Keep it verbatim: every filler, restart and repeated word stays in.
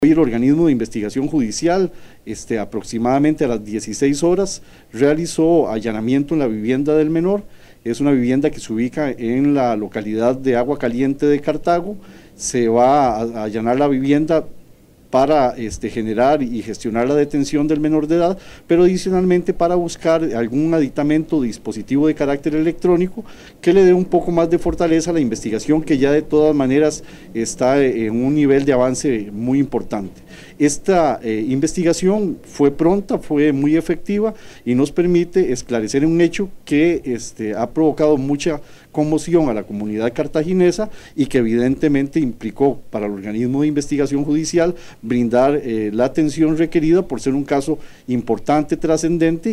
Hoy el organismo de investigación judicial, este, aproximadamente a las dieciséis horas, realizó allanamiento en la vivienda del menor. Es una vivienda que se ubica en la localidad de Agua Caliente de Cartago. Se va a, a allanar la vivienda para este, generar y gestionar la detención del menor de edad, pero adicionalmente para buscar algún aditamento o dispositivo de carácter electrónico que le dé un poco más de fortaleza a la investigación, que ya de todas maneras está en un nivel de avance muy importante. Esta eh, investigación fue pronta, fue muy efectiva y nos permite esclarecer un hecho que este, ha provocado mucha conmoción a la comunidad cartaginesa y que evidentemente implicó para el organismo de investigación judicial brindar eh, la atención requerida por ser un caso importante, trascendente.